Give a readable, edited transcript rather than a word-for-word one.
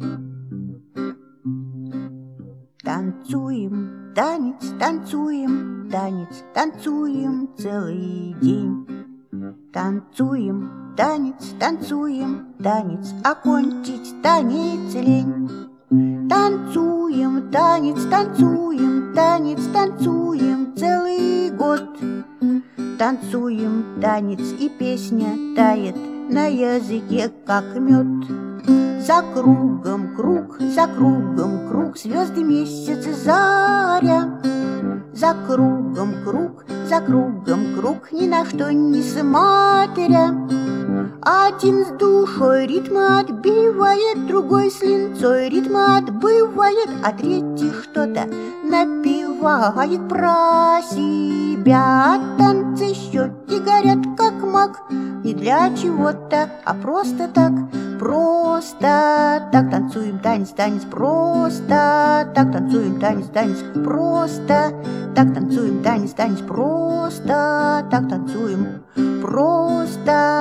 Танцуем, танец, танцуем, танец, танцуем целый день. Танцуем, танец, танцуем, танец, окончить танец лень. Танцуем, танец, танцуем, танец, танцуем целый год. Танцуем танец, и песня тает на языке, как мед. За кругом круг, за кругом круг, звезды, месяц и заря. За кругом круг, за кругом круг, ни на что не смотря. Один с душой ритмы отбивает, другой с линцой ритмы отбывает, а третий что-то напевает про себя. Танцы щеки горят, как мак, не для чего-то, а просто так. Просто так танцуем танец, танец, просто так танцуем танец, танец, просто так танцуем танец, танец, просто так танцуем, просто